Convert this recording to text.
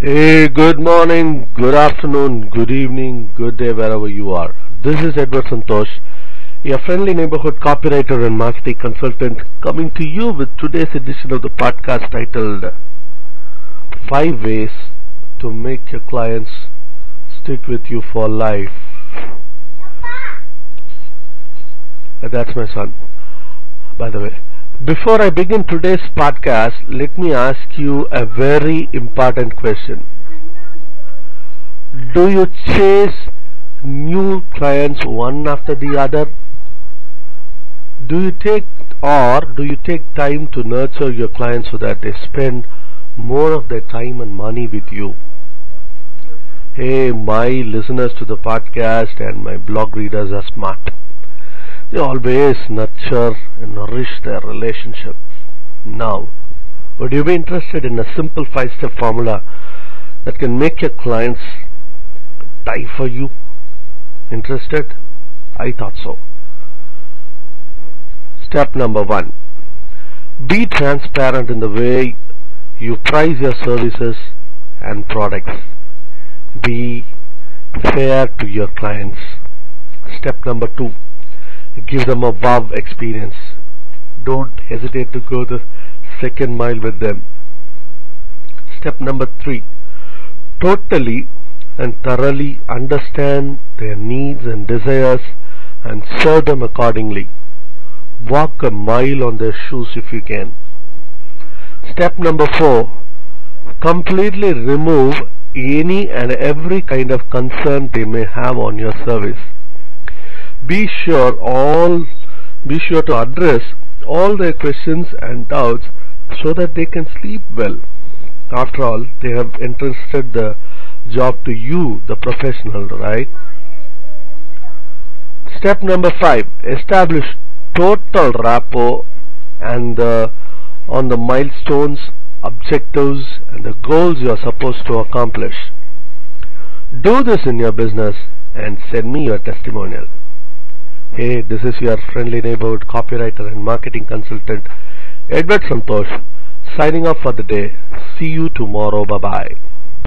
Hey, good morning, good afternoon, good evening, good day, wherever you are. This is Edward Santosh, your friendly neighborhood copywriter and marketing consultant, coming to you with today's edition of the podcast titled 5 Ways to Make Your Clients Stick With You for Life. That's my son, by the way. Before I begin today's podcast, let me ask you a very important question. Do you chase new clients one after the other? Do you take time to nurture your clients so that they spend more of their time and money with you? Hey, my listeners to the podcast and my blog readers are smart. They always nurture and nourish their relationships. Now, would you be interested in a simple 5-step formula that can make your clients die for you? Interested? I thought so. Step number 1. Be transparent in the way you price your services and products. Be fair to your clients. Step number 2. Give them a wow experience. Don't hesitate to go the second mile with them. Step number 3. Totally and thoroughly understand their needs and desires and serve them accordingly. Walk a mile on their shoes if you can. Step number 4. Completely remove any and every kind of concern they may have on your service. Be sure to address all their questions and doubts so that they can sleep well. After all, they have entrusted the job to you, the professional, right? Step number 5. Establish total rapport and on the milestones, objectives and the goals you are supposed to accomplish. Do this in your business and send me your testimonial. Hey, this is your friendly neighborhood copywriter and marketing consultant, Edward Santosh, signing off for the day. See you tomorrow. Bye-bye.